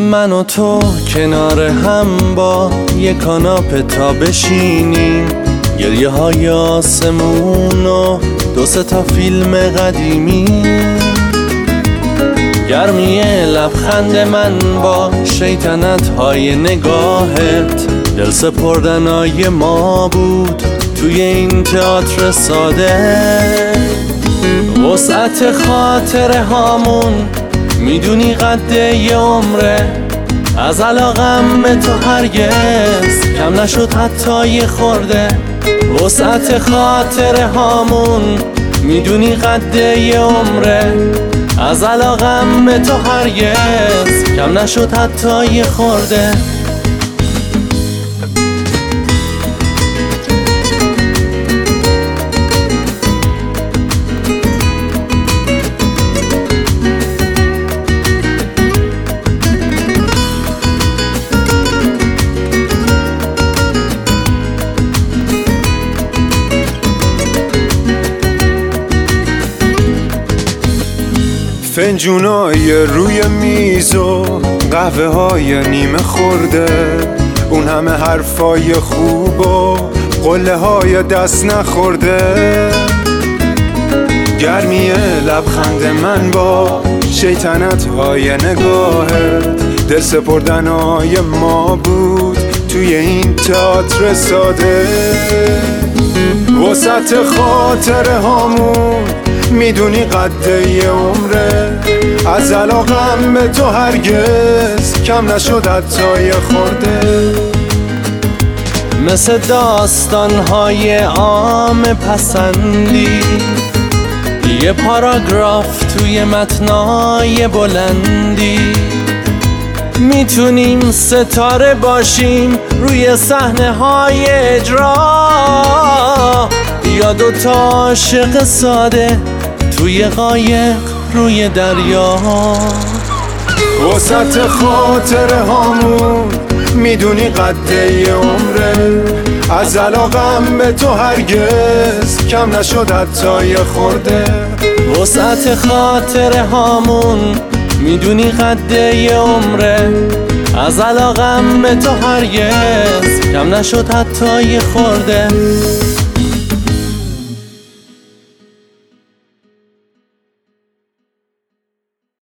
من و تو کنار هم با یه کاناپه تا بشینیم، گریه های آسمون و دو سه تا فیلم قدیمی، گرمی لبخند من با شیطنت های نگاهت، دل سپردنای ما بود توی این تئاتر ساده. وسعت خاطره هامون میدونی قد یه عمره، از علاقم به تو هرگز کم نشد حتی یه خورده. وسعت خاطره هامون میدونی قد یه عمره، از علاقم به تو هرگز کم نشد حتی یه خورده. فنجونای روی میز و قهوه های نیمه خورده، اون همه حرفای خوب و قله های دست نخورده، گرمی لبخند من با شیطنت های نگاهت، دل سپردنای ما بود توی این تئاتر ساده. وسط خاطره هامون میدونی قد یه عمره، از علاقم به تو هرگز کم نشد حتی یه خورده. مثل داستان‌های عام پسندی، یه پاراگراف توی متنای بلندی، میتونیم ستاره باشیم روی صحنه‌های اجرا، یا دوتا عاشق ساده توی قایق روی دریا. وسط خاطره هامون میدونی قد یه عمره، از علاقم به تو هرگز کم نشد حتی یه خورده. وسعت خاطره هامون میدونی قد یه عمره، از علاقم به تو هرگز کم نشد حتی یه خورده.